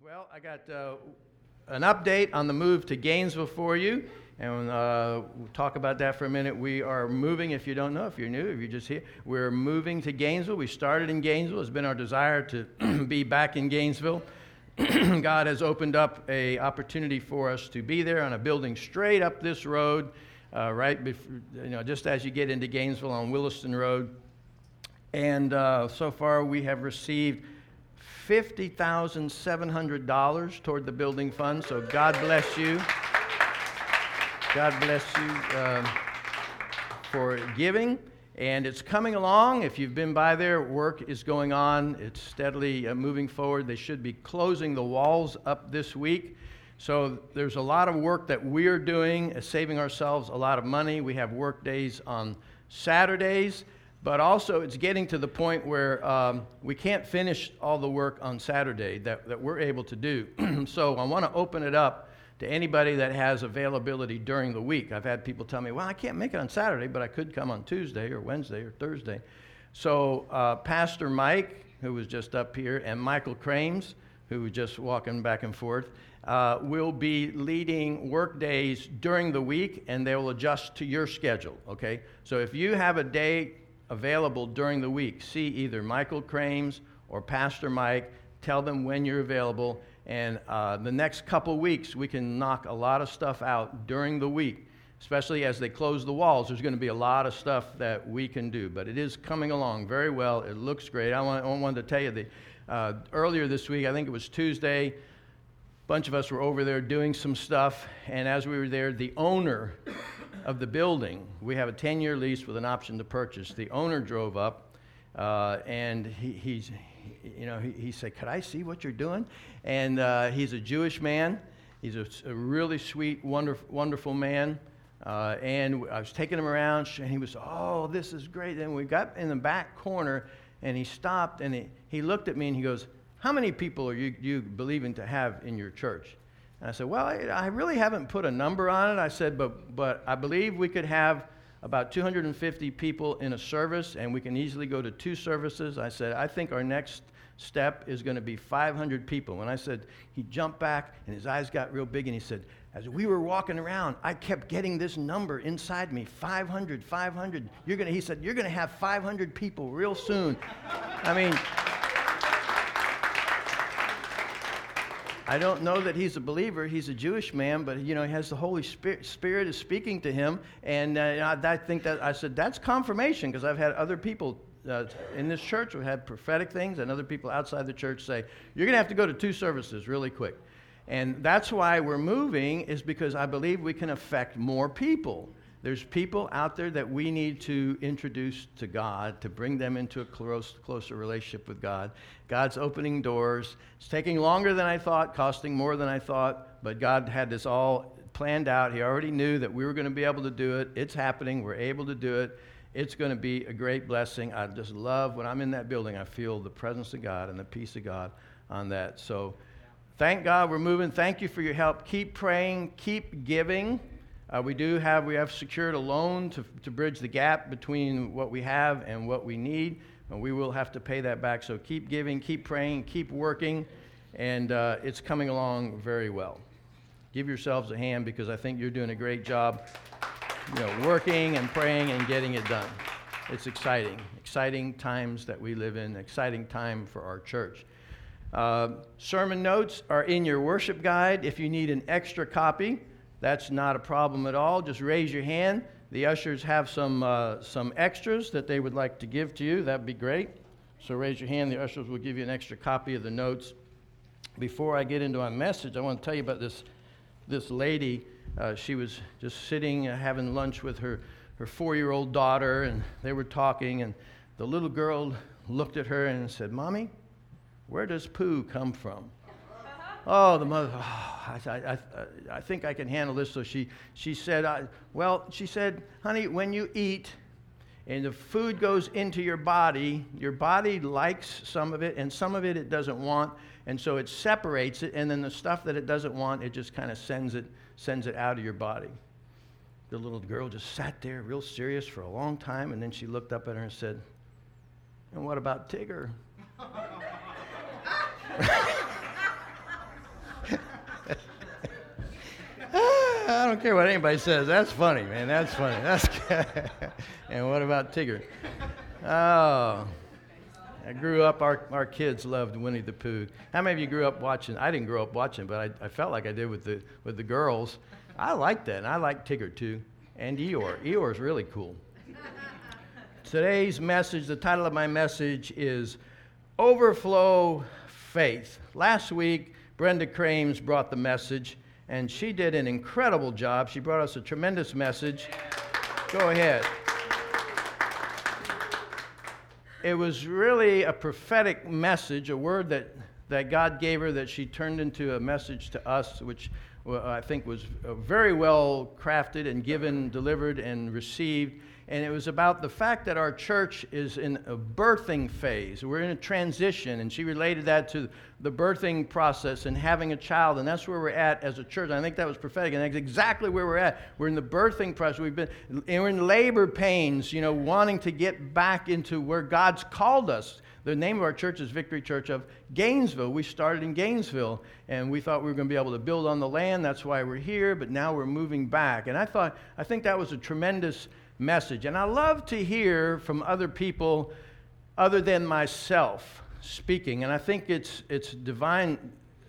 Well, I got an update on the move to Gainesville for you, and we'll talk about that for a minute. We are moving, if you don't know, if you're new, if you're just here, we're moving to Gainesville. We started in Gainesville. It's been our desire to be back in Gainesville. God has opened up an opportunity for us to be there on a building straight up this road, right before, just as you get into Gainesville on Williston Road. And so far we have received $50,700 toward the building fund. So God bless you. God bless you for giving. And it's coming along. If you've been by there, work is going on. It's steadily moving forward. They should be closing the walls up this week. So there's a lot of work that we're doing, saving ourselves a lot of money. We have work days on Saturdays. But also, it's getting to the point where we can't finish all the work on Saturday that we're able to do. So I want to open it up to anybody that has availability during the week. I've had people tell me, well, I can't make it on Saturday, but I could come on Tuesday or Wednesday or Thursday. So Pastor Mike, who was just up here, and Michael Crames, who was just walking back and forth, will be leading work days during the week, and they will adjust to your schedule, okay? So if you have a day available during the week, see either Michael Crames or Pastor Mike. Tell them when you're available, and the next couple weeks we can knock a lot of stuff out during the week, especially as they close the walls. There's going to be a lot of stuff that we can do, but it is coming along very well. It looks great. I wanted to tell you that earlier this week, I think it was Tuesday, a bunch of us were over there doing some stuff, and as we were there, the owner of the building, we have a 10-year lease with an option to purchase. The owner drove up, and he said, "Could I see what you're doing?" And he's a Jewish man. He's a really sweet, wonderful man. And I was taking him around, and he was, "Oh, this is great." And we got in the back corner, and he stopped, and he looked at me, and he goes, "How many people are you believing to have in your church?" And I said, "Well, I really haven't put a number on it." I said, but I believe we could have about 250 people in a service, and we can easily go to 2 services. I said, "I think our next step is going to be 500 people." And I said, he jumped back, and his eyes got real big, and he said, "As we were walking around, I kept getting this number inside me, 500, 500. He said, "You're going to have 500 people real soon." I mean, I don't know that he's a believer. He's a Jewish man, but he has the Holy Spirit is speaking to him, and I think that I said that's confirmation, because I've had other people in this church who had prophetic things, and other people outside the church say you're going to have to go to 2 services really quick, and that's why we're moving, is because I believe we can affect more people. There's people out there that we need to introduce to God, to bring them into a closer relationship with God. God's opening doors. It's taking longer than I thought, costing more than I thought, but God had this all planned out. He already knew that we were going to be able to do it. It's happening. We're able to do it. It's going to be a great blessing. I just love when I'm in that building, I feel the presence of God and the peace of God on that. So thank God we're moving. Thank you for your help. Keep praying. Keep giving. We have secured a loan to bridge the gap between what we have and what we need, and we will have to pay that back. So keep giving, keep praying, keep working, and it's coming along very well. Give yourselves a hand, because I think you're doing a great job, working and praying and getting it done. It's exciting times that we live in, exciting time for our church. Sermon notes are in your worship guide. If you need an extra copy, that's not a problem at all. Just raise your hand. The ushers have some extras that they would like to give to you. That'd be great. So raise your hand. The ushers will give you an extra copy of the notes. Before I get into my message, I want to tell you about this lady. She was just sitting having lunch with her 4-year-old daughter, and they were talking, and the little girl looked at her and said, "Mommy, where does poo come from?" Oh, the mother, I think I can handle this. So she said, "Honey, when you eat and the food goes into your body likes some of it, and some of it doesn't want, and so it separates it, and then the stuff that it doesn't want, it just kind of sends it out of your body." The little girl just sat there real serious for a long time, and then she looked up at her and said, "And what about Tigger?" don't care what anybody says. That's funny, man. That's funny. That's And what about Tigger? Oh, I grew up, our kids loved Winnie the Pooh. How many of you grew up watching? I didn't grow up watching, but I felt like I did with the girls. I liked that, and I like Tigger too, and Eeyore. Eeyore's really cool. Today's message, the title of my message is Overflow Faith. Last week, Brenda Crames brought the message, and she did an incredible job. She brought us a tremendous message. Go ahead. It was really a prophetic message, a word that God gave her that she turned into a message to us, which I think was very well crafted and given, delivered, and received. And it was about the fact that our church is in a birthing phase. We're in a transition, and she related that to the birthing process and having a child, and that's where we're at as a church. I think that was prophetic, and that's exactly where we're at. We're in the birthing process. We're in labor pains, wanting to get back into where God's called us. The name of our church is Victory Church of Gainesville. We started in Gainesville, and we thought we were going to be able to build on the land. That's why we're here, but now we're moving back. And I think that was a tremendous message. And I love to hear from other people other than myself speaking. And I think it's divine.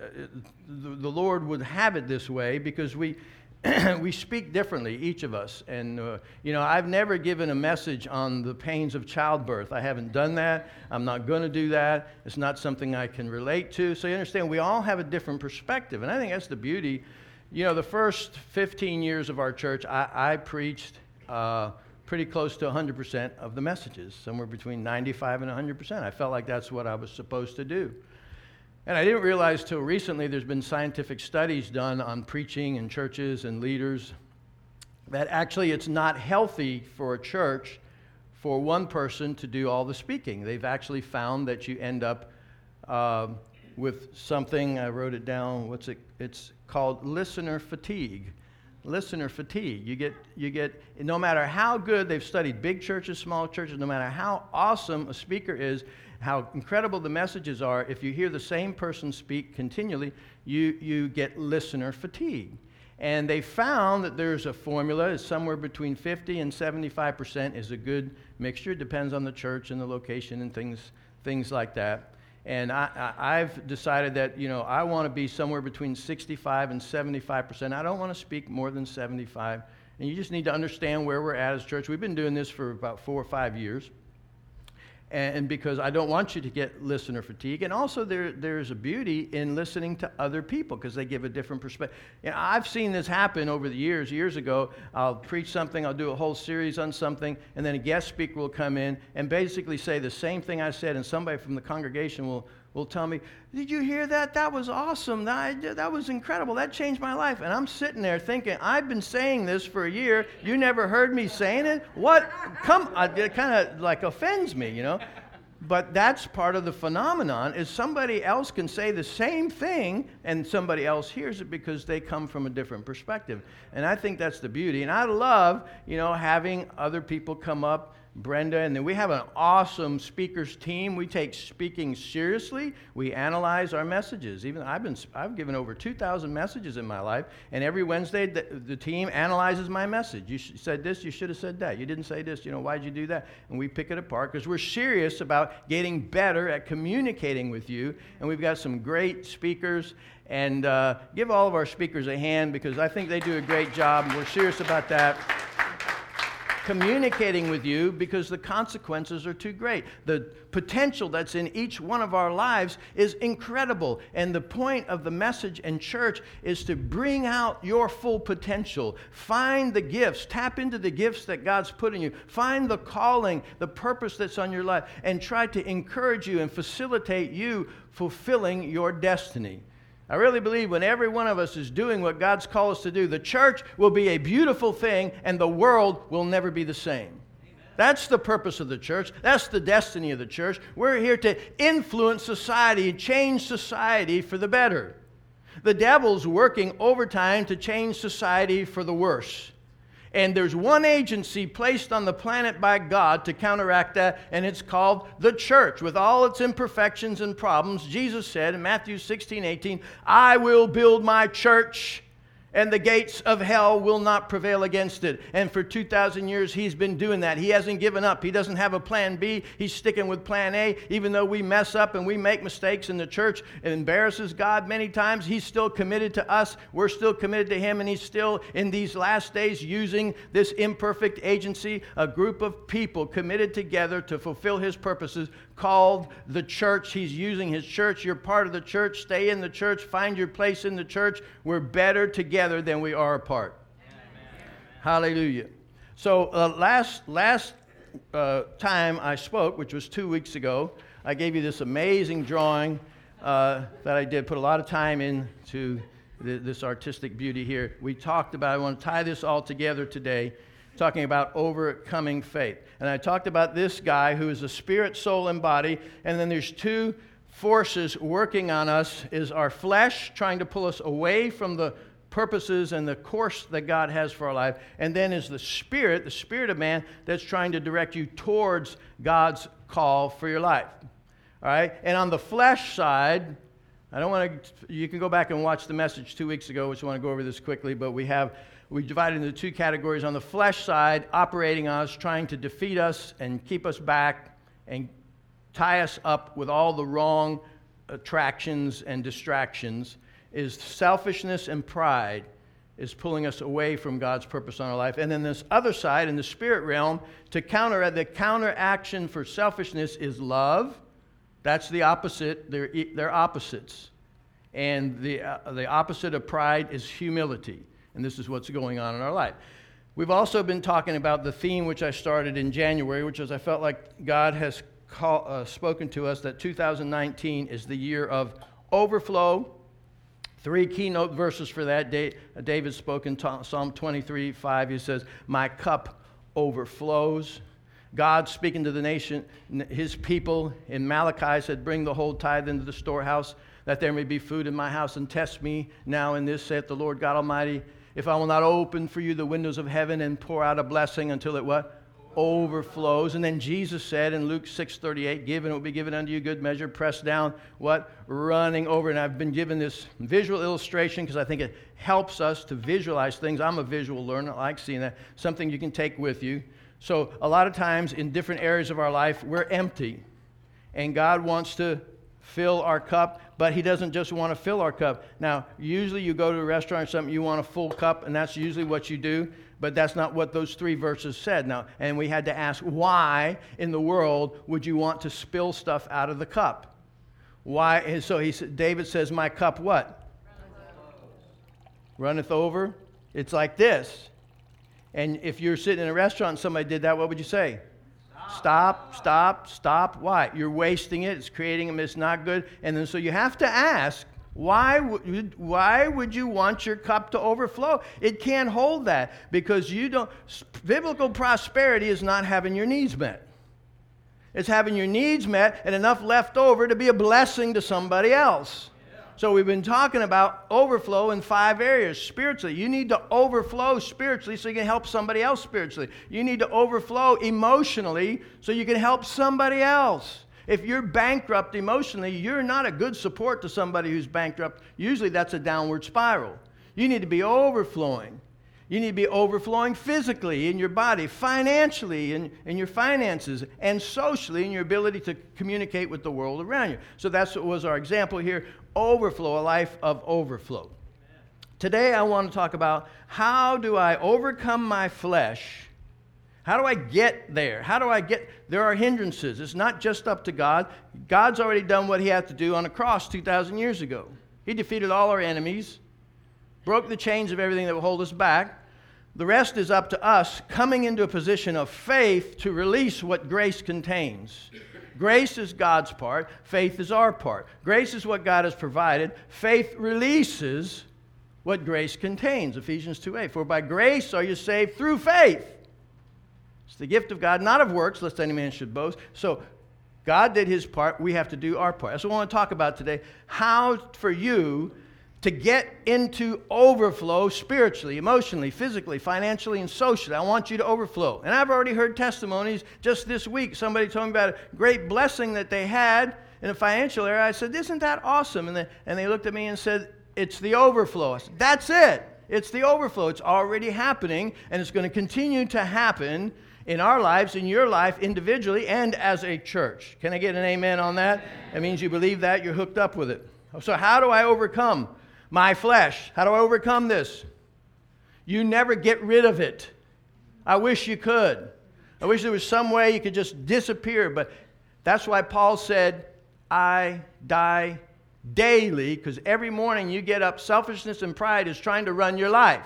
The Lord would have it this way because we speak differently, each of us. And, I've never given a message on the pains of childbirth. I haven't done that. I'm not going to do that. It's not something I can relate to. So you understand, we all have a different perspective. And I think that's the beauty. The first 15 years of our church, I preached pretty close to 100% of the messages, somewhere between 95 and 100%. I felt like that's what I was supposed to do. And I didn't realize till recently there's been scientific studies done on preaching in churches and leaders that actually it's not healthy for a church for one person to do all the speaking. They've actually found that you end up with something, I wrote it down, it's called listener fatigue. Listener fatigue. You get, no matter how good, they've studied big churches, small churches, no matter how awesome a speaker is, how incredible the messages are, if you hear the same person speak continually, you get listener fatigue. And they found that there's a formula, it's somewhere between 50 and 75% is a good mixture. It depends on the church and the location and things like that. And I've decided that, I want to be somewhere between 65 and 75%. I don't want to speak more than 75. And you just need to understand where we're at as a church. We've been doing this for about 4 or 5 years. And because I don't want you to get listener fatigue. And also there's a beauty in listening to other people because they give a different perspective. I've seen this happen over the years. Years ago, I'll preach something, I'll do a whole series on something, and then a guest speaker will come in and basically say the same thing I said, and somebody from the congregation will tell me, "Did you hear that? That was awesome. That was incredible. That changed my life." And I'm sitting there thinking, I've been saying this for a year. You never heard me saying it? What? It kind of like offends me, But that's part of the phenomenon is somebody else can say the same thing and somebody else hears it because they come from a different perspective. And I think that's the beauty. And I love, having other people come up, Brenda, and then we have an awesome speakers team. We take speaking seriously. We analyze our messages. Even I've given over 2,000 messages in my life, and every Wednesday the team analyzes my message. You said this, you should have said that. You didn't say this, why'd you do that? And we pick it apart because we're serious about getting better at communicating with you. And we've got some great speakers. And give all of our speakers a hand because I think they do a great job, and we're serious about that. Communicating with you because the consequences are too great. The potential that's in each one of our lives is incredible. And the point of the message and church is to bring out your full potential. Find the gifts. Tap into the gifts that God's put in you. Find the calling, the purpose that's on your life, and try to encourage you and facilitate you fulfilling your destiny. I really believe when every one of us is doing what God's called us to do, the church will be a beautiful thing and the world will never be the same. Amen. That's the purpose of the church. That's the destiny of the church. We're here to influence society, change society for the better. The devil's working overtime to change society for the worse. And there's one agency placed on the planet by God to counteract that, and it's called the church. With all its imperfections and problems, Jesus said in Matthew 16:18, "I will build my church, And the gates of hell will not prevail against it. And for 2,000 years, he's been doing that. He hasn't given up. He doesn't have a plan B. He's sticking with plan A. Even though we mess up and we make mistakes and the church embarrasses God many times, he's still committed to us. We're still committed to him. And he's still, in these last days, using this imperfect agency, a group of people committed together to fulfill his purposes, called the church. He's using his church. You're part of the church. Stay in the church. Find your place in the church. We're better together than we are apart. Amen. Hallelujah. So last time I spoke, which was 2 weeks ago, I gave you this amazing drawing that I did. Put a lot of time into this artistic beauty here. We talked about, I want to tie this all together today, talking about overcoming faith. And I talked about this guy who is a spirit, soul, and body. And then there's two forces working on us, is our flesh trying to pull us away from the purposes and the course that God has for our life. And then is the spirit of man, that's trying to direct you towards God's call for your life. All right? And on the flesh side, you can go back and watch the message 2 weeks ago, which I want to go over this quickly, but we divided into two categories. On the flesh side, operating on us, trying to defeat us and keep us back and tie us up with all the wrong attractions and distractions, is selfishness and pride, is pulling us away from God's purpose on our life. And then this other side, in the spirit realm, the counteraction for selfishness is love. That's the opposite. They're opposites. And the opposite of pride is humility. And this is what's going on in our life. We've also been talking about the theme which I started in January, which is I felt like God has spoken to us that 2019 is the year of overflow. 3 keynote verses for that. David spoke in Psalm 23:5. He says, "My cup overflows." God speaking to the nation, his people in Malachi said, "Bring the whole tithe into the storehouse, that there may be food in my house, and test me now in this, saith the Lord God Almighty, if I will not open for you the windows of heaven and pour out a blessing until it" what? Overflows. And then Jesus said in Luke 6:38, "Give and it will be given unto you, good measure, pressed down," what? Running over. And I've been given this visual illustration because I think it helps us to visualize things. I'm a visual learner. I like seeing that. Something you can take with you. So a lot of times in different areas of our life, we're empty. And God wants to fill our cup, but he doesn't just want to fill our cup. Now, usually you go to a restaurant or something, you want a full cup, and that's usually what you do, but that's not what those 3 verses said. Now, and we had to ask, why in the world would you want to spill stuff out of the cup? Why? And so David says, "My cup" what? Runneth over. It's like this. And if you're sitting in a restaurant and somebody did that, what would you say? Stop. Why? You're wasting it. It's creating them. It's not good. And then so you have to ask, why would you want your cup to overflow? It can't hold that because biblical prosperity is not having your needs met. It's having your needs met and enough left over to be a blessing to somebody else. So we've been talking about overflow in 5 areas. Spiritually, you need to overflow spiritually so you can help somebody else spiritually. You need to overflow emotionally so you can help somebody else. If you're bankrupt emotionally, you're not a good support to somebody who's bankrupt. Usually that's a downward spiral. You need to be overflowing. You need to be overflowing physically in your body, financially in your finances, and socially in your ability to communicate with the world around you. So that's what was our example here, overflow, a life of overflow. Amen. Today I want to talk about how do I overcome my flesh. How do I get there? There are hindrances. It's not just up to God. God's already done what he had to do on a cross 2,000 years ago. He defeated all our enemies, broke the chains of everything that will hold us back. The rest is up to us coming into a position of faith to release what grace contains. Grace is God's part. Faith is our part. Grace is what God has provided. Faith releases what grace contains. Ephesians 2:8. For by grace are you saved through faith. It's the gift of God, not of works, lest any man should boast. So God did his part. We have to do our part. That's what I want to talk about today. How for you to get into overflow spiritually, emotionally, physically, financially, and socially. I want you to overflow. And I've already heard testimonies just this week. Somebody told me about a great blessing that they had in a financial area. I said, "Isn't that awesome?" And they looked at me and said, "It's the overflow." I said, "That's it. It's the overflow. It's already happening, and it's going to continue to happen in our lives, in your life, individually, and as a church. Can I get an amen on that? That means you believe that, you're hooked up with it. So how do I overcome my flesh? How do I overcome this? You never get rid of it. I wish you could. I wish there was some way you could just disappear, but that's why Paul said, I die daily, because every morning you get up, selfishness and pride is trying to run your life.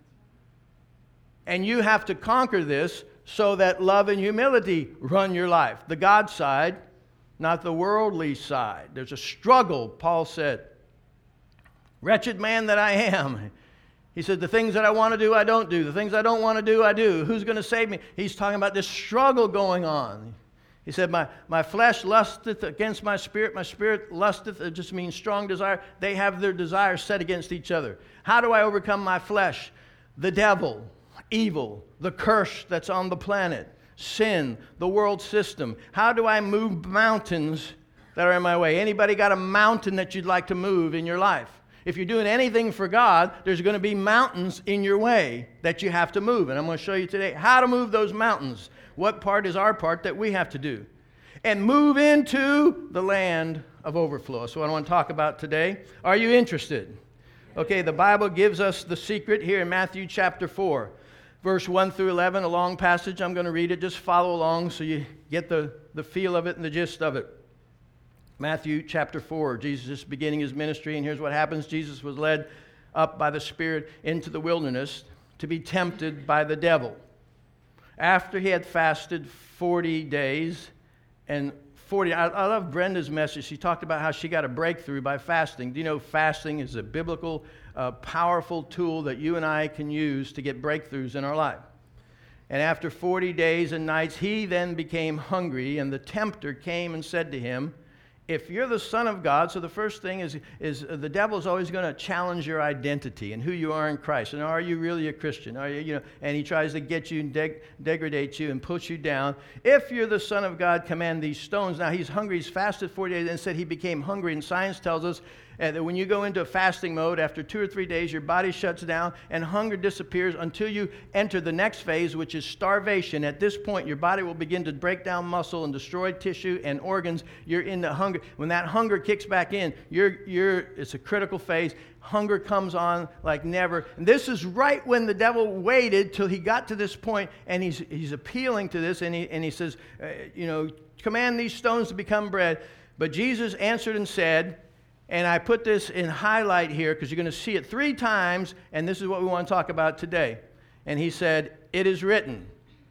And you have to conquer this so that love and humility run your life. The God side, not the worldly side. There's a struggle, Paul said. Wretched man that I am. He said, the things that I want to do, I don't do. The things I don't want to do, I do. Who's going to save me? He's talking about this struggle going on. He said, my flesh lusteth against my spirit lusteth, it just means strong desire. They have their desires set against each other. How do I overcome my flesh? The devil, evil, the curse that's on the planet, sin, the world system. How do I move mountains that are in my way? Anybody got a mountain that you'd like to move in your life? If you're doing anything for God, there's going to be mountains in your way that you have to move. And I'm going to show you today how to move those mountains. What part is our part that we have to do? And move into the land of overflow. That's what I want to talk about today. Are you interested? Okay, the Bible gives us the secret here in Matthew chapter 4, verse 1 through 11, a long passage. I'm going to read it. Just follow along so you get the feel of it and the gist of it. Matthew chapter 4, Jesus is beginning his ministry, and here's what happens. Jesus was led up by the Spirit into the wilderness to be tempted by the devil. After he had fasted 40 days and 40, I love Brenda's message. She talked about how she got a breakthrough by fasting. Do you know fasting is a biblical, powerful tool that you and I can use to get breakthroughs in our life? And after 40 days and nights, he then became hungry, and the tempter came and said to him, if you're the Son of God, so the first thing is the devil's always going to challenge your identity and who you are in Christ. And are you really a Christian? Are you, and he tries to get you and degrade you and push you down. If you're the Son of God, command these stones. Now he's hungry. He's fasted 40 days and said he became hungry. And science tells us that when you go into fasting mode, after 2 or 3 days, your body shuts down and hunger disappears until you enter the next phase, which is starvation. At this point, your body will begin to break down muscle and destroy tissue and organs. You're in the hunger. When that hunger kicks back in, it's a critical phase. Hunger comes on like never. And this is right when the devil waited till he got to this point, and he's appealing to this, and he says, command these stones to become bread. But Jesus answered and said, and I put this in highlight here because you're going to see it 3 times, and this is what we want to talk about today. And he said, it is written.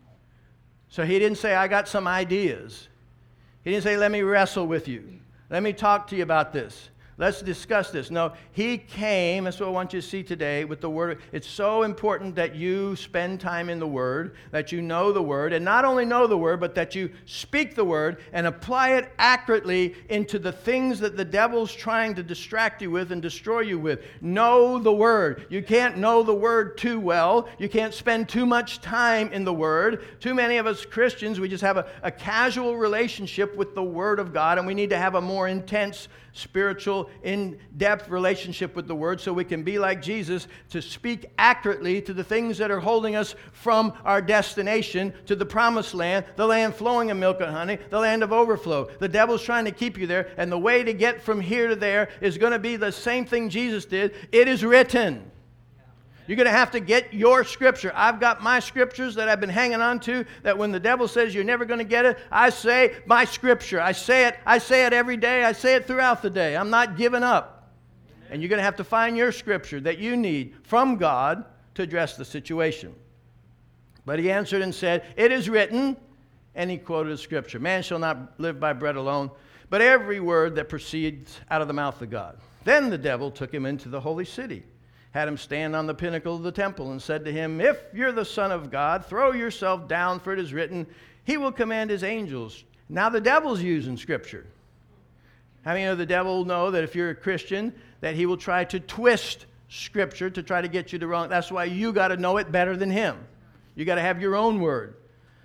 So he didn't say, I got some ideas. He didn't say, let me wrestle with you. Let me talk to you about this. Let's discuss this. No, he came, that's what I want you to see today with the Word. It's so important that you spend time in the Word, that you know the Word, and not only know the Word, but that you speak the Word and apply it accurately into the things that the devil's trying to distract you with and destroy you with. Know the Word. You can't know the Word too well. You can't spend too much time in the Word. Too many of us Christians, we just have a casual relationship with the Word of God, and we need to have a more intense spiritual, in-depth relationship with the Word so we can be like Jesus to speak accurately to the things that are holding us from our destination to the promised land, the land flowing in milk and honey, the land of overflow. The devil's trying to keep you there, and the way to get from here to there is going to be the same thing Jesus did. It is written. You're going to have to get your scripture. I've got my scriptures that I've been hanging on to, that when the devil says you're never going to get it, I say my scripture. I say it every day. I say it throughout the day. I'm not giving up. And you're going to have to find your scripture that you need from God to address the situation. But he answered and said, it is written, and he quoted a scripture. Man shall not live by bread alone, but every word that proceeds out of the mouth of God. Then the devil took him into the holy city, had him stand on the pinnacle of the temple, and said to him, if you're the Son of God, throw yourself down, for it is written, he will command his angels. Now the devil's using scripture. How many of the devil know that if you're a Christian, that he will try to twist scripture to try to get you to wrong? That's why you got to know it better than him. You got to have your own word.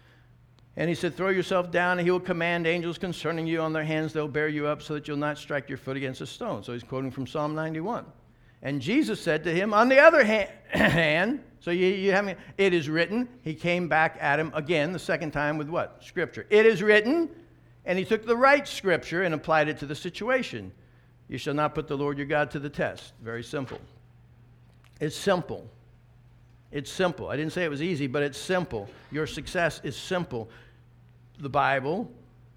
And he said, throw yourself down, and he will command angels concerning you on their hands. They'll bear you up so that you'll not strike your foot against a stone. So he's quoting from Psalm 91. And Jesus said to him, on the other hand, so you have me, it is written. He came back at him again, the second time with what? Scripture. It is written, and he took the right scripture and applied it to the situation. You shall not put the Lord your God to the test. Very simple. It's simple. It's simple. I didn't say it was easy, but it's simple. Your success is simple. The Bible,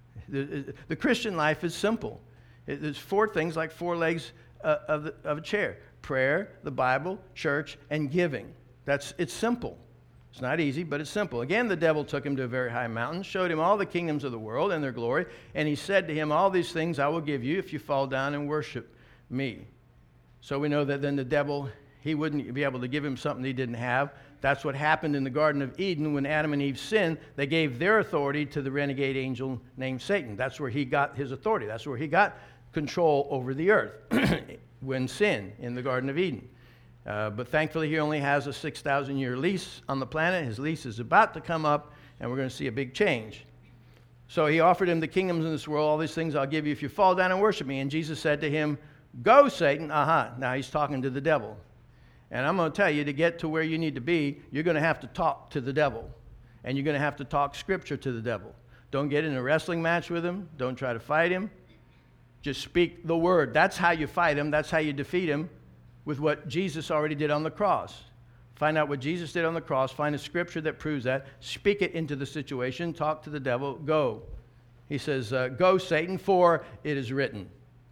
the Christian life is simple. There's four things like four legs of a chair. Prayer, the Bible, church, and giving. It's simple. It's not easy, but it's simple. Again, the devil took him to a very high mountain, showed him all the kingdoms of the world and their glory, and he said to him, all these things I will give you if you fall down and worship me. So we know that then the devil, he wouldn't be able to give him something he didn't have. That's what happened in the Garden of Eden when Adam and Eve sinned. They gave their authority to the renegade angel named Satan. That's where he got his authority. That's where he got control over the earth when sin in the Garden of Eden. But thankfully, he only has a 6,000-year lease on the planet. His lease is about to come up, and we're going to see a big change. So he offered him the kingdoms in this world, all these things I'll give you if you fall down and worship me. And Jesus said to him, go, Satan. Now he's talking to the devil. And I'm going to tell you, to get to where you need to be, you're going to have to talk to the devil. And you're going to have to talk scripture to the devil. Don't get in a wrestling match with him. Don't try to fight him. Just speak the word. That's how you fight him. That's how you defeat him. With what Jesus already did on the cross. Find out what Jesus did on the cross. Find a scripture that proves that. Speak it into the situation. Talk to the devil. Go. He says, go, Satan, for it is written.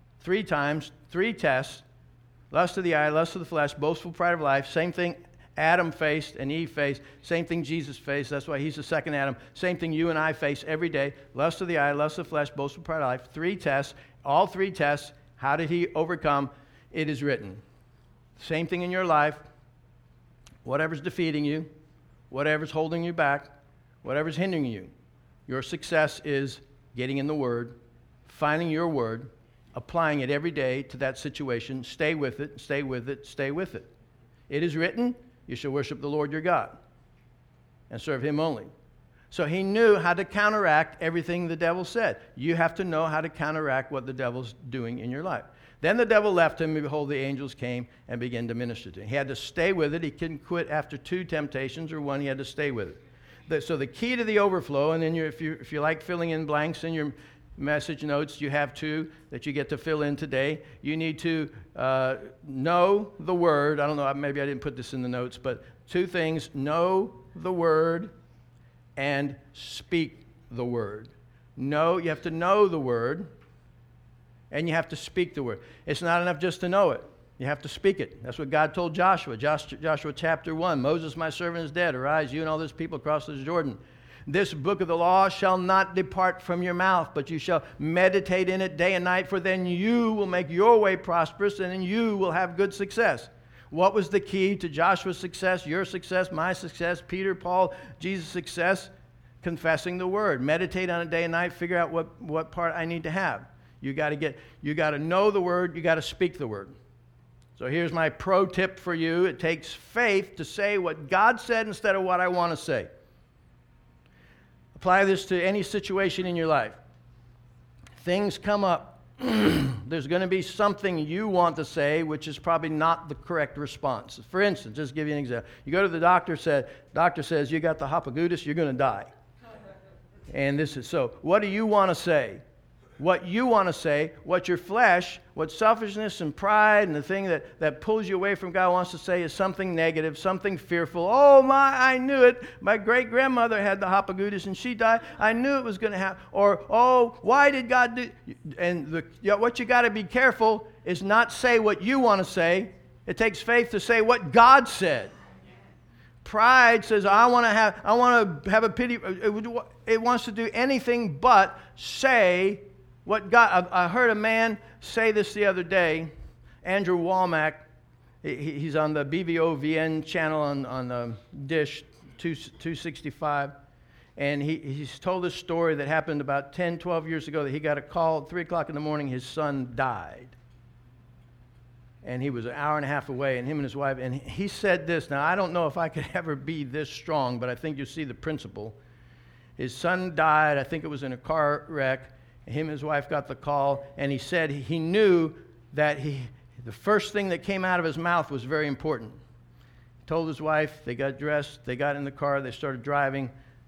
3 times, 3 tests. Lust of the eye, lust of the flesh, boastful pride of life. Same thing Adam faced and Eve faced. Same thing Jesus faced. That's why he's the second Adam. Same thing you and I face every day. Lust of the eye, lust of the flesh, boastful pride of life. 3 tests. All 3 tests. How did he overcome? It is written. Same thing in your life. Whatever's defeating you, whatever's holding you back, whatever's hindering you, your success is getting in the Word, finding your Word, applying it every day to that situation. Stay with it, stay with it, stay with it. It is written, you shall worship the Lord your God and serve Him only. So he knew how to counteract everything the devil said. You have to know how to counteract what the devil's doing in your life. Then the devil left him, and behold, the angels came and began to minister to him. He had to stay with it. He couldn't quit after 2 temptations or 1. He had to stay with it. So the key to the overflow, and then if you like filling in blanks in your message notes, you have 2 that you get to fill in today. You need to know the Word. I don't know, maybe I didn't put this in the notes, but 2 things. Know the Word and speak the Word. You have to know the Word. And you have to speak the word. It's not enough just to know it. You have to speak it. That's what God told Joshua. Joshua chapter 1. Moses, my servant, is dead. Arise, you and all this people across the Jordan. This book of the law shall not depart from your mouth, but you shall meditate in it day and night, for then you will make your way prosperous, and then you will have good success. What was the key to Joshua's success, your success, my success, Peter, Paul, Jesus' success? Confessing the word. Meditate on it day and night. Figure out what part I need to have. You got to know the word, you got to speak the word. So here's my pro tip for you. It takes faith to say what God said instead of what I want to say. Apply this to any situation in your life. Things come up. There's going to be something you want to say which is probably not the correct response. For instance, just give you an example. You go to the doctor says you got the Hopagutis, you're going to die. And this is so. What do you want to say? What you want to say, what your flesh, what selfishness and pride and the thing that pulls you away from God wants to say is something negative, something fearful. Oh I knew it. My great-grandmother had the Hopagutis and she died. I knew it was going to happen. Or, why did God do? And what you got to be careful is not say what you want to say. It takes faith to say what God said. Pride says, I want to have a pity. It wants to do anything but say what God. I heard a man say this the other day, Andrew Womack. He's on the BVOVN channel on Dish 265. And he's told this story that happened about 10, 12 years ago, that he got a call at 3 o'clock in the morning, his son died. And he was an hour and a half away, and him and his wife, and he said this. Now, I don't know if I could ever be this strong, but I think you see the principle. His son died, I think it was in a car wreck. Him and his wife got the call, and he said he knew that The first thing that came out of his mouth was very important. He told his wife, they got dressed, they got in the car, they started driving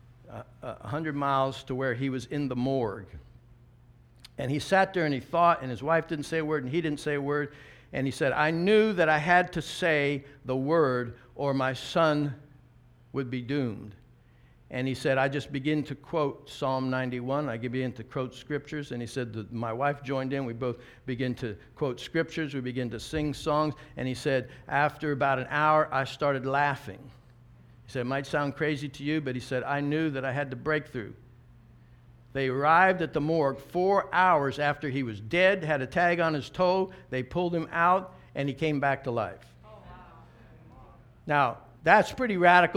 100 miles to where he was in the morgue. And he sat there and he thought, and his wife didn't say a word, and he didn't say a word. And he said, I knew that I had to say the word or my son would be doomed. And he said, I just begin to quote Psalm 91. I begin to quote scriptures. And he said, my wife joined in. We both begin to quote scriptures. We begin to sing songs. And he said, after about an hour, I started laughing. He said, it might sound crazy to you, but he said, I knew that I had to break through. They arrived at the morgue 4 hours after he was dead, had a tag on his toe. They pulled him out, and he came back to life. Oh, wow. Now, that's pretty radical.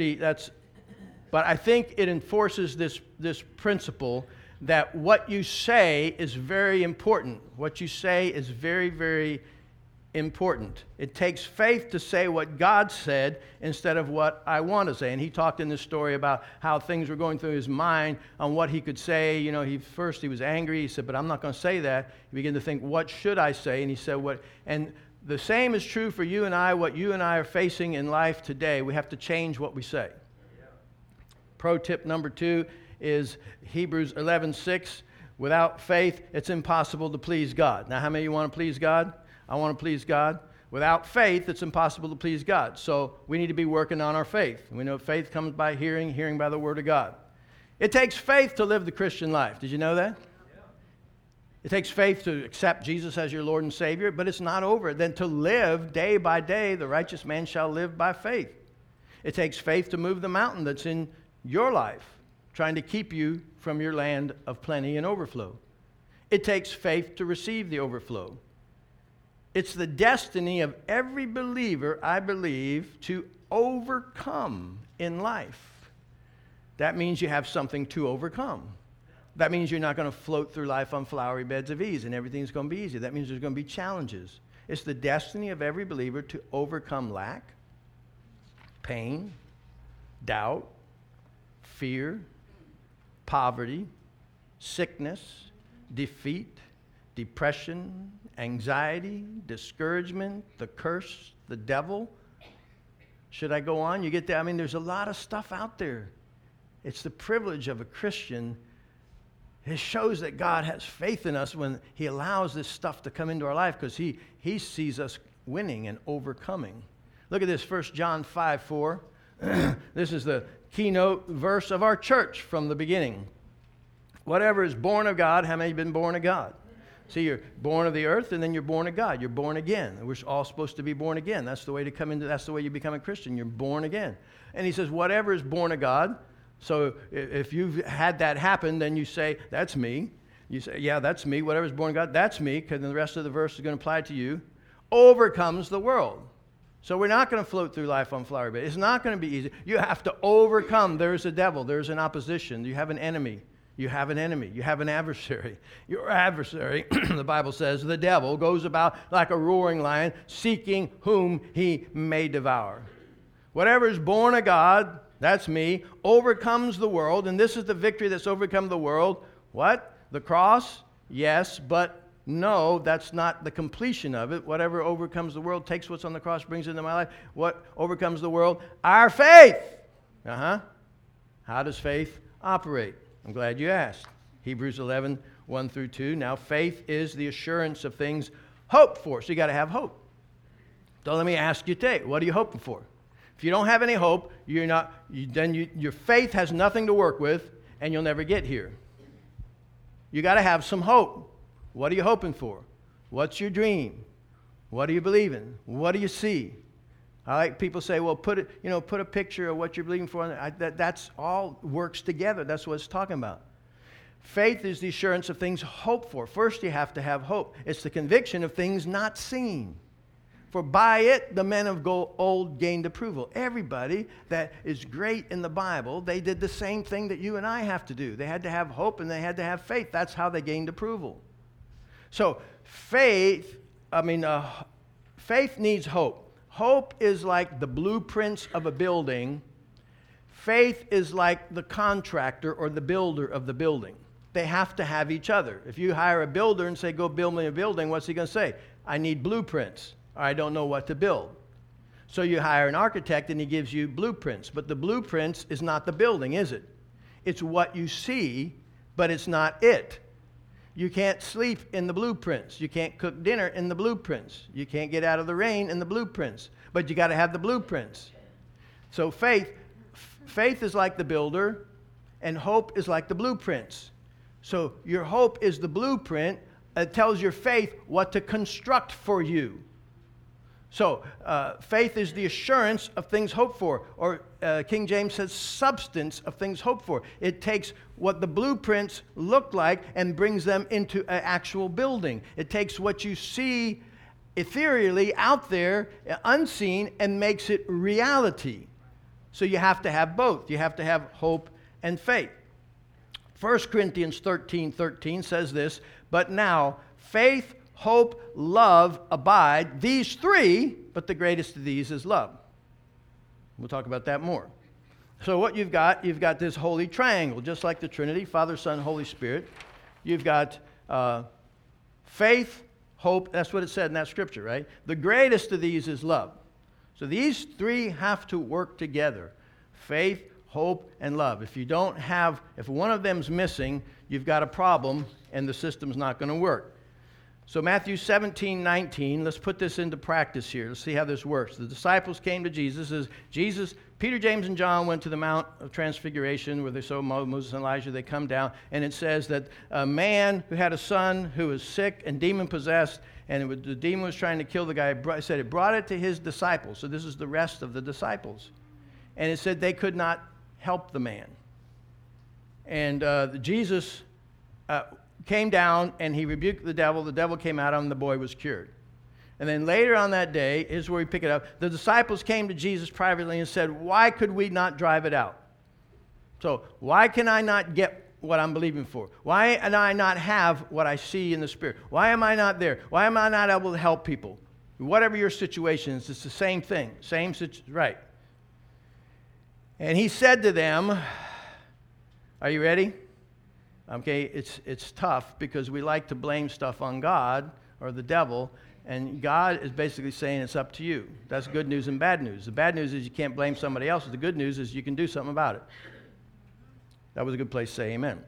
But I think it enforces this principle that what you say is very important. What you say is very, very important. It takes faith to say what God said instead of what I want to say. And he talked in this story about how things were going through his mind on what he could say. You know, he was angry. He said, but I'm not going to say that. He began to think, what should I say? And he said, what? And the same is true for you and I. What you and I are facing in life today, we have to change what we say. Pro tip number 2 is Hebrews 11:6. Without faith, it's impossible to please God. Now, how many of you want to please God? I want to please God. Without faith, it's impossible to please God. So we need to be working on our faith. We know faith comes by hearing, hearing by the Word of God. It takes faith to live the Christian life. Did you know that? Yeah. It takes faith to accept Jesus as your Lord and Savior, but it's not over. Then to live day by day, the righteous man shall live by faith. It takes faith to move the mountain that's in your life, trying to keep you from your land of plenty and overflow. It takes faith to receive the overflow. It's the destiny of every believer, I believe, to overcome in life. That means you have something to overcome. That means you're not going to float through life on flowery beds of ease and everything's going to be easy. That means there's going to be challenges. It's the destiny of every believer to overcome lack, pain, doubt, fear, poverty, sickness, defeat, depression, anxiety, discouragement, the curse, the devil. Should I go on? You get that? I mean, there's a lot of stuff out there. It's the privilege of a Christian. It shows that God has faith in us when he allows this stuff to come into our life because he sees us winning and overcoming. Look at this, 1 John 5:4. This is the keynote verse of our church from the beginning. Whatever is born of God, how many have been born of God? See, you're born of the earth and then you're born of God. You're born again. We're all supposed to be born again. That's the way to come into, that's the way you become a Christian. You're born again. And he says, whatever is born of God. So if you've had that happen, then you say, that's me. You say, yeah, that's me. Whatever is born of God, that's me. Because the rest of the verse is going to apply to you. Overcomes the world. So we're not going to float through life on flowery beds. It's not going to be easy. You have to overcome. There's a devil. There's an opposition. You have an enemy. You have an enemy. You have an adversary. Your adversary, the Bible says, the devil goes about like a roaring lion, seeking whom he may devour. Whatever is born of God, that's me, overcomes the world. And this is the victory that's overcome the world. What? The cross? Yes, but no, that's not the completion of it. Whatever overcomes the world, takes what's on the cross, brings it into my life. What overcomes the world? Our faith. How does faith operate? I'm glad you asked. Hebrews 11, 1 through 2. Now, faith is the assurance of things hoped for. So you got to have hope. So let me ask you today, what are you hoping for? If you don't have any hope, your faith has nothing to work with, and you'll never get here. You got to have some hope. What are you hoping for? What's your dream? What do you believe in? What do you see? I like people say, well, put a picture of what you're believing for. That's all works together. That's what it's talking about. Faith is the assurance of things hoped for. First, you have to have hope. It's the conviction of things not seen. For by it, the men of old gained approval. Everybody that is great in the Bible, they did the same thing that you and I have to do. They had to have hope and they had to have faith. That's how they gained approval. So faith needs hope. Hope is like the blueprints of a building. Faith is like the contractor or the builder of the building. They have to have each other. If you hire a builder and say, go build me a building, what's he going to say? I need blueprints, or I don't know what to build. So you hire an architect and he gives you blueprints. But the blueprints is not the building, is it? It's what you see, but it's not it. You can't sleep in the blueprints. You can't cook dinner in the blueprints. You can't get out of the rain in the blueprints. But you got to have the blueprints. So faith is like the builder, and hope is like the blueprints. So your hope is the blueprint. It tells your faith what to construct for you. So faith is the assurance of things hoped for, or King James says substance of things hoped for. It takes what the blueprints look like and brings them into an actual building. It takes what you see ethereally out there, unseen, and makes it reality. So you have to have both. You have to have hope and faith. 1 Corinthians 13:13 says this, but now faith, hope, love abide, these three, but the greatest of these is love. We'll talk about that more. So what you've got this holy triangle, just like the Trinity, Father, Son, Holy Spirit. You've got faith, hope, that's what it said in that scripture, right? The greatest of these is love. So these three have to work together. Faith, hope, and love. If one of them's missing, you've got a problem and the system's not going to work. So Matthew 17:19, let's put this into practice here. Let's see how this works. The disciples came to Jesus. Peter, James, and John went to the Mount of Transfiguration where they saw Moses and Elijah. They come down, and it says that a man who had a son who was sick and demon-possessed, and the demon was trying to kill the guy, said it brought it to his disciples. So this is the rest of the disciples. And it said they could not help the man. And Jesus came down and he rebuked the devil came out of him, the boy was cured. And then later on that day, here's where we pick it up, the disciples came to Jesus privately and said, why could we not drive it out? So why can I not get what I'm believing for? Why can I not have what I see in the Spirit? Why am I not there? Why am I not able to help people? Whatever your situation is, it's the same thing. Right. And he said to them, are you ready? Okay, it's tough because we like to blame stuff on God or the devil, and God is basically saying it's up to you. That's good news and bad news. The bad news is you can't blame somebody else. The good news is you can do something about it. That was a good place to say amen.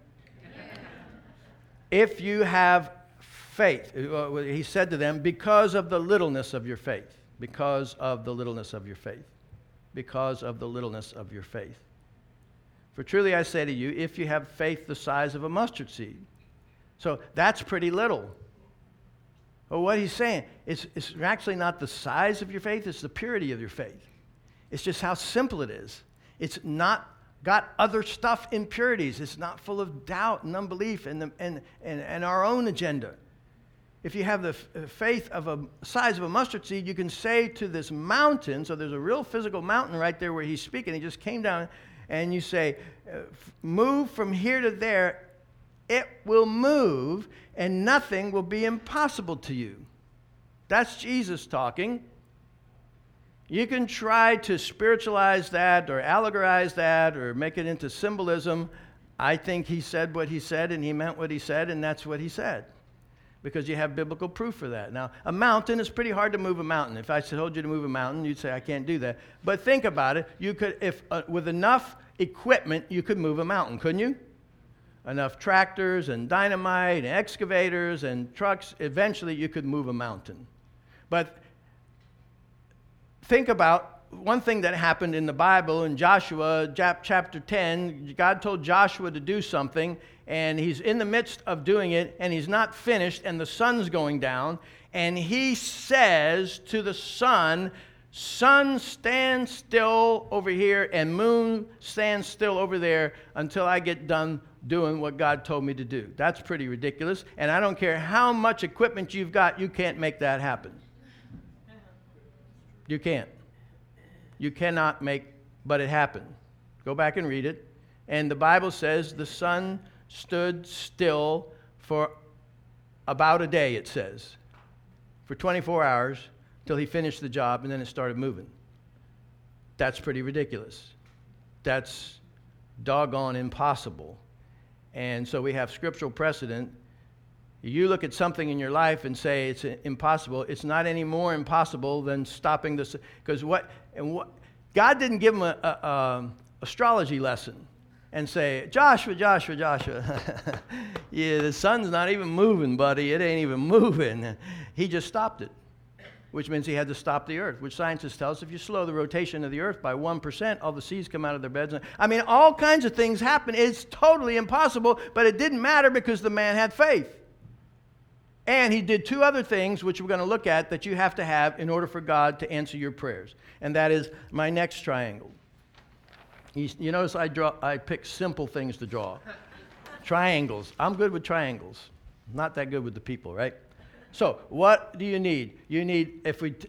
If you have faith, he said to them, because of the littleness of your faith. Because of the littleness of your faith. Because of the littleness of your faith. For truly I say to you, if you have faith the size of a mustard seed. So that's pretty little. But what he's saying, it's actually not the size of your faith, it's the purity of your faith. It's just how simple it is. It's not got other stuff impurities. It's not full of doubt and unbelief and our own agenda. If you have the faith of a size of a mustard seed, you can say to this mountain, so there's a real physical mountain right there where he's speaking. He just came down, and you say, move from here to there. It will move, and nothing will be impossible to you. That's Jesus talking. You can try to spiritualize that or allegorize that or make it into symbolism. I think he said what he said, and he meant what he said, and that's what he said. Because you have biblical proof for that. Now, a mountain, it's pretty hard to move a mountain. If I told you to move a mountain, you'd say, I can't do that. But think about it. You could, with enough equipment, you could move a mountain, couldn't you? Enough tractors and dynamite and excavators and trucks, eventually you could move a mountain. But think about one thing that happened in the Bible in Joshua chapter 10. God told Joshua to do something, and he's in the midst of doing it, and he's not finished, and the sun's going down, and he says to the sun, sun, stand still over here, and moon, stand still over there until I get done doing what God told me to do. That's pretty ridiculous, and I don't care how much equipment you've got, you can't make that happen. You can't. You cannot make, but it happened. Go back and read it. And the Bible says the sun stood still for about a day, it says. For 24 hours till he finished the job, and then it started moving. That's pretty ridiculous. That's doggone impossible. And so we have scriptural precedent You look at something in your life and say it's impossible. It's not any more impossible than stopping this. Because God didn't give him a astrology lesson and say, Joshua, yeah, the sun's not even moving, buddy. It ain't even moving. He just stopped it, which means he had to stop the earth, which scientists tell us if you slow the rotation of the earth by 1%, all the seas come out of their beds. I mean, all kinds of things happen. It's totally impossible, but it didn't matter because the man had faith. And he did two other things, which we're going to look at, that you have to have in order for God to answer your prayers. And that is my next triangle. You notice I pick simple things to draw. Triangles. I'm good with triangles. Not that good with the people, right? So what do you need? You need,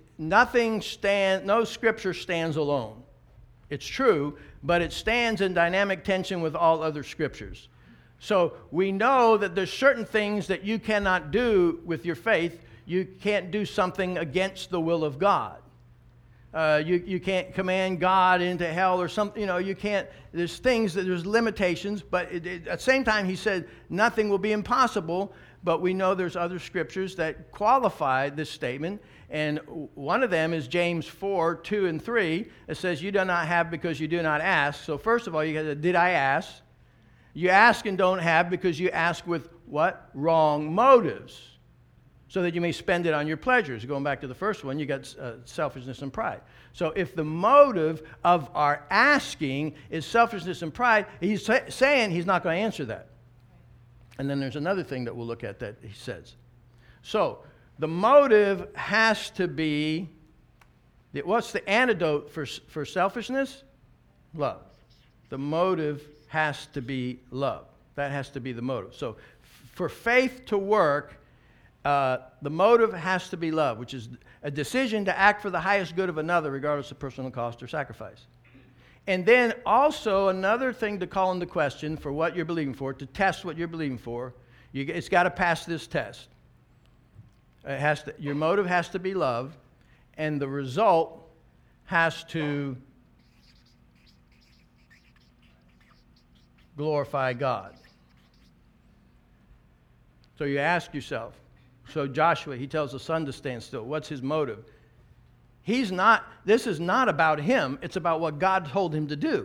no scripture stands alone. It's true, but it stands in dynamic tension with all other scriptures. So we know that there's certain things that you cannot do with your faith. You can't do something against the will of God. You can't command God into hell or something. You can't. There's things there's limitations. But at the same time, he said nothing will be impossible. But we know there's other scriptures that qualify this statement. And one of them is James 4:2-3. It says, you do not have because you do not ask. So first of all, you got to, did I ask? You ask and don't have because you ask with what? Wrong motives. So that you may spend it on your pleasures. Going back to the first one, you got selfishness and pride. So if the motive of our asking is selfishness and pride, he's saying he's not going to answer that. And then there's another thing that we'll look at that he says. So the motive has to be, what's the antidote for selfishness? Love. The motive has to be love. That has to be the motive. So for faith to work, the motive has to be love, which is a decision to act for the highest good of another, regardless of personal cost or sacrifice. And then also another thing to call into question for what you're believing for, to test what you're believing for, it's got to pass this test. Your motive has to be love, and the result has to glorify God. So you ask yourself, so Joshua, he tells the sun to stand still. What's his motive? This is not about him. It's about what God told him to do.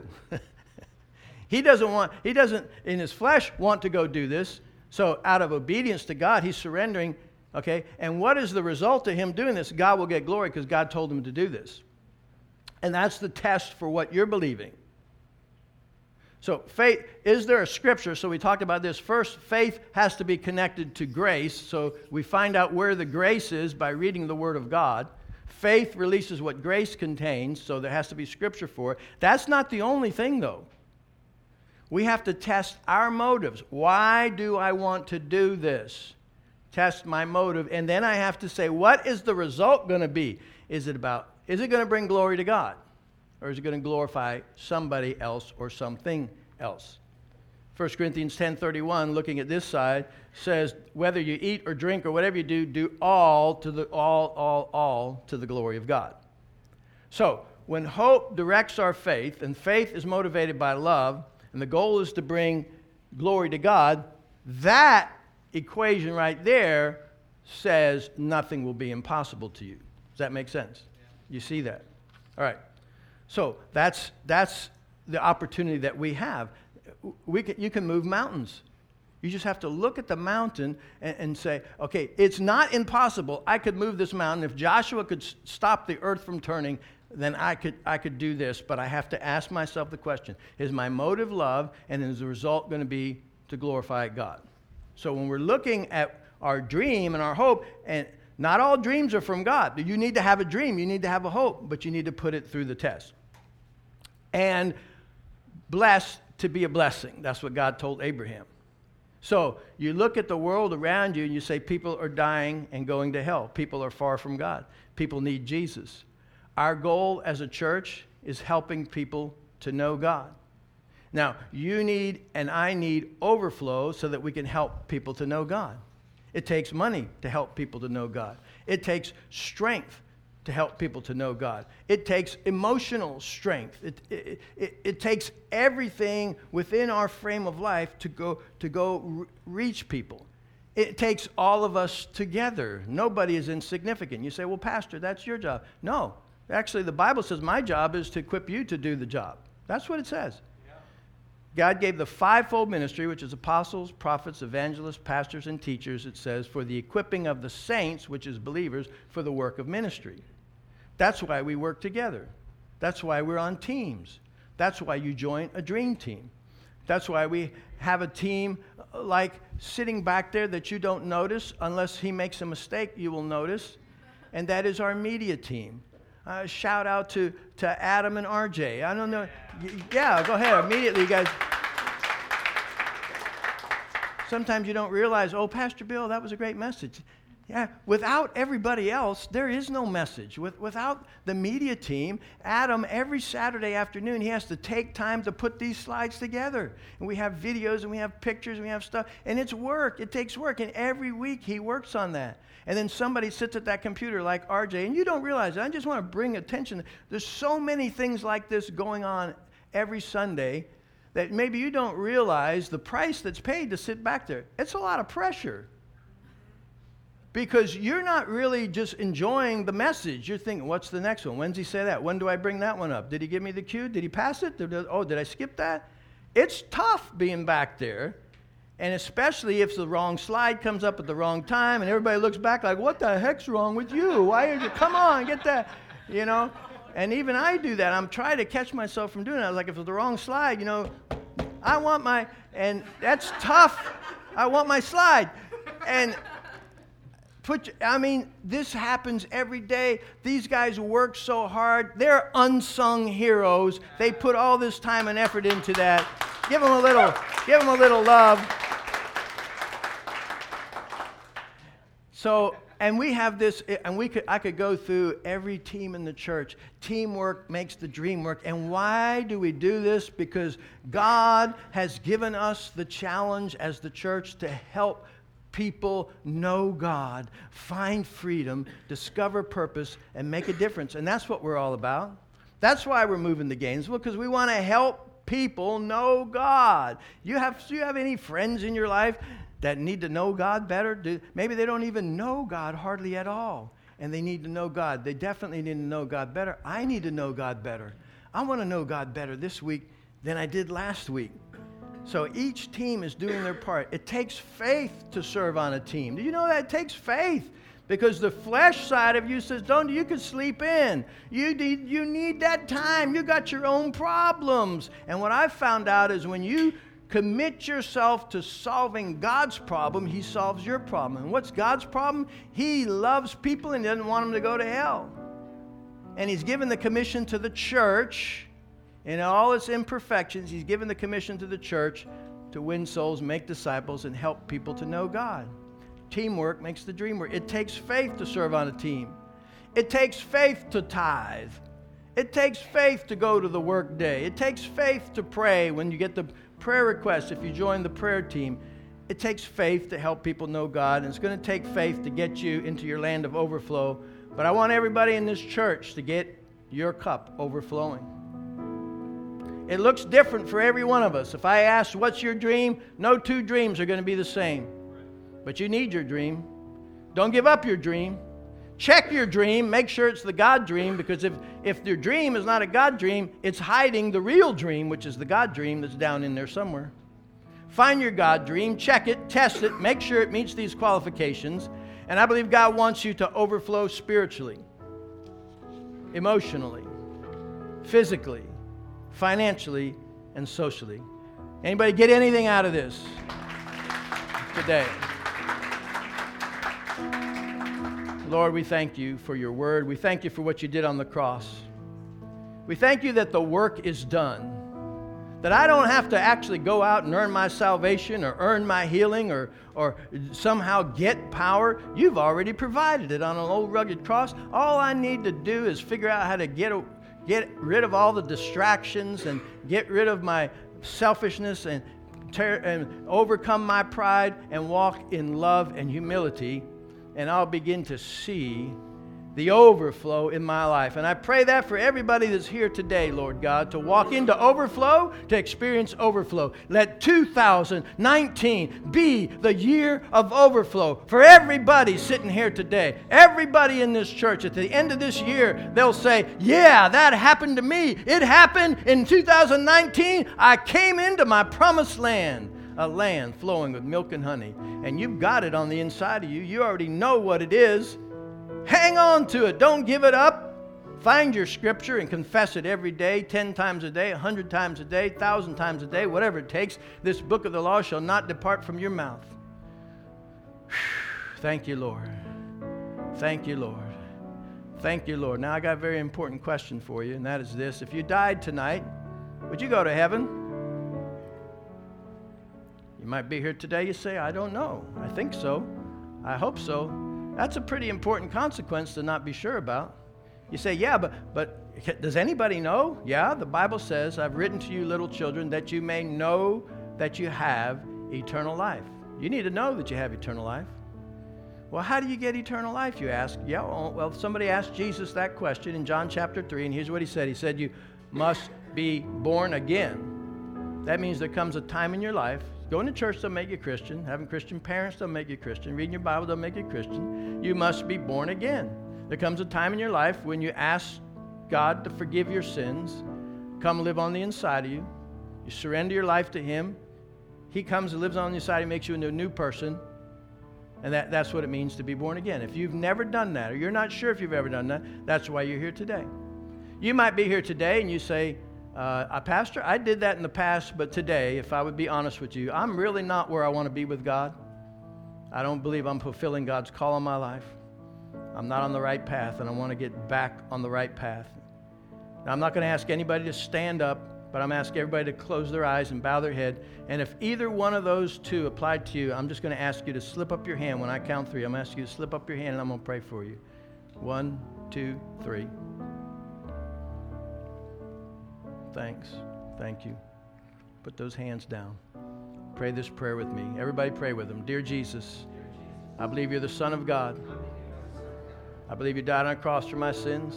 He doesn't in his flesh want to go do this. So out of obedience to God, he's surrendering. Okay. And what is the result of him doing this? God will get glory because God told him to do this. And that's the test for what you're believing. So faith, is there a scripture? So we talked about this. First, faith has to be connected to grace. So we find out where the grace is by reading the Word of God. Faith releases what grace contains, so there has to be scripture for it. That's not the only thing, though. We have to test our motives. Why do I want to do this? Test my motive. And then I have to say, what is the result going to be? Is it going to bring glory to God? Or is it going to glorify somebody else or something else? 1 Corinthians 10:31, looking at this side, says, whether you eat or drink or whatever you do, do all to the glory of God. So, when hope directs our faith, and faith is motivated by love, and the goal is to bring glory to God, that equation right there says nothing will be impossible to you. Does that make sense? Yeah. You see that? All right. So that's the opportunity that we have. You can move mountains. You just have to look at the mountain and say, okay, it's not impossible. I could move this mountain. If Joshua could stop the earth from turning, then I could do this. But I have to ask myself the question, is my motive love, and is the result going to be to glorify God? So when we're looking at our dream and our hope, and not all dreams are from God. You need to have a dream. You need to have a hope, but you need to put it through the test. And blessed to be a blessing. That's what God told Abraham. So you look at the world around you and you say people are dying and going to hell. People are far from God. People need Jesus. Our goal as a church is helping people to know God. Now, you need and I need overflow so that we can help people to know God. It takes money to help people to know God. It takes strength to help people to know God. It takes emotional strength. It takes everything within our frame of life to go reach people. It takes all of us together. Nobody is insignificant. You say, well, Pastor, that's your job. No. Actually, the Bible says my job is to equip you to do the job. That's what it says. God gave the fivefold ministry, which is apostles, prophets, evangelists, pastors, and teachers, it says, for the equipping of the saints, which is believers, for the work of ministry. That's why we work together. That's why we're on teams. That's why you join a dream team. That's why we have a team like sitting back there that you don't notice. Unless he makes a mistake, you will notice. And that is our media team. Shout out to Adam and RJ. I don't know. Yeah, go ahead. Immediately, you guys. Sometimes you don't realize, oh, Pastor Bill, that was a great message. Yeah, without everybody else, there is no message. Without the media team, Adam, every Saturday afternoon, he has to take time to put these slides together. And we have videos, and we have pictures, and we have stuff. And it's work. It takes work. And every week, he works on that. And then somebody sits at that computer like RJ, and you don't realize it. I just want to bring attention. There's so many things like this going on every Sunday that maybe you don't realize the price that's paid to sit back there. It's a lot of pressure. Because you're not really just enjoying the message. You're thinking, what's the next one? When does he say that? When do I bring that one up? Did he give me the cue? Did he pass it? Did I skip that? It's tough being back there. And especially if the wrong slide comes up at the wrong time and everybody looks back like, what the heck's wrong with you? Why are you, come on, get that, you know? And even I do that. I'm trying to catch myself from doing that. I was like, if it's the wrong slide, you know, I want my, and that's tough. I want my slide. And this happens every day. These guys work so hard. They're unsung heroes. They put all this time and effort into that. Give them a little love. So, and we have this, and I could go through every team in the church. Teamwork makes the dream work. And why do we do this? Because God has given us the challenge as the church to help people know God, find freedom, discover purpose, and make a difference. And that's what we're all about. That's why we're moving to Gainesville, because we want to help people know God. Do you have any friends in your life that need to know God better? Maybe they don't even know God hardly at all, and they need to know God. They definitely need to know God better. I need to know God better. I want to know God better this week than I did last week. So each team is doing their part. It takes faith to serve on a team. Do you know that? It takes faith. Because the flesh side of you says, you can sleep in. You need that time. You got your own problems. And what I've found out is when you commit yourself to solving God's problem, he solves your problem. And what's God's problem? He loves people and doesn't want them to go to hell. And he's given the commission to the church. In all its imperfections, he's given the commission to the church to win souls, make disciples, and help people to know God. Teamwork makes the dream work. It takes faith to serve on a team. It takes faith to tithe. It takes faith to go to the work day. It takes faith to pray when you get the prayer request if you join the prayer team. It takes faith to help people know God, and it's going to take faith to get you into your land of overflow. But I want everybody in this church to get your cup overflowing. It looks different for every one of us. If I ask, what's your dream? No two dreams are going to be the same. But you need your dream. Don't give up your dream. Check your dream. Make sure it's the God dream, because if your dream is not a God dream, it's hiding the real dream, which is the God dream that's down in there somewhere. Find your God dream. Check it. Test it. Make sure it meets these qualifications. And I believe God wants you to overflow spiritually, emotionally, physically, financially, and socially. Anybody get anything out of this today? Lord, we thank you for your word. We thank you for what you did on the cross. We thank you that the work is done, that I don't have to actually go out and earn my salvation or earn my healing or somehow get power. You've already provided it on an old rugged cross. All I need to do is figure out how to get rid of all the distractions and get rid of my selfishness and overcome my pride and walk in love and humility. And I'll begin to see the overflow in my life. And I pray that for everybody that's here today, Lord God, to walk into overflow, to experience overflow. Let 2019 be the year of overflow for everybody sitting here today. Everybody in this church, at the end of this year, they'll say, yeah, that happened to me. It happened in 2019. I came into my promised land. A land flowing with milk and honey. And you've got it on the inside of you. You already know what it is. Hang on to it. Don't give it up. Find your scripture and confess it every day, 10 times a day, 100 times a day, 1,000 times a day, whatever it takes. This book of the law shall not depart from your mouth. Thank you, Lord. Thank you, Lord. Thank you, Lord. Now I got a very important question for you, and that is this. If you died tonight, would you go to heaven? You might be here today, you say, I don't know. I think so. I hope so. That's a pretty important consequence to not be sure about. You say, yeah, but does anybody know? Yeah, the Bible says, I've written to you little children that you may know that you have eternal life. You need to know that you have eternal life. Well, how do you get eternal life, you ask? Yeah, well, somebody asked Jesus that question in John chapter 3, and here's what he said. He said, you must be born again. That means there comes a time in your life. Going to church doesn't make you Christian. Having Christian parents doesn't make you Christian. Reading your Bible doesn't make you Christian. You must be born again. There comes a time in your life when you ask God to forgive your sins, come live on the inside of you. You surrender your life to Him. He comes and lives on the inside. He makes you into a new person. And that's what it means to be born again. If you've never done that, or you're not sure if you've ever done that, that's why you're here today. You might be here today and you say, Pastor, I did that in the past, but today, if I would be honest with you, I'm really not where I want to be with God. I don't believe I'm fulfilling God's call on my life. I'm not on the right path, and I want to get back on the right path. Now, I'm not going to ask anybody to stand up, but I'm asking everybody to close their eyes and bow their head. And if either one of those two applied to you, I'm just going to ask you to slip up your hand when I count 3. I'm going to ask you to slip up your hand, and I'm going to pray for you. 1, 2, 3. Thanks. Thank you. Put those hands down. Pray this prayer with me. Everybody pray with them. Dear Jesus, I believe you're the Son of God. I believe you died on a cross for my sins.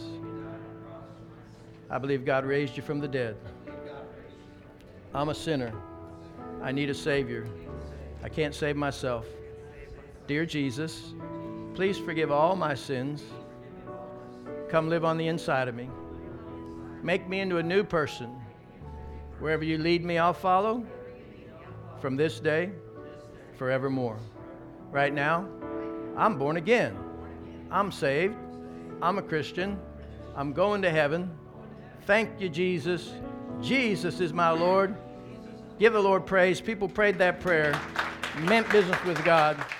I believe God raised you from the dead. I'm a sinner. I need a Savior. I can't save myself. Dear Jesus, please forgive all my sins. Come live on the inside of me. Make me into a new person. Wherever you lead me, I'll follow. From this day, forevermore. Right now, I'm born again. I'm saved. I'm a Christian. I'm going to heaven. Thank you, Jesus. Jesus is my Lord. Give the Lord praise. People prayed that prayer. Meant business with God.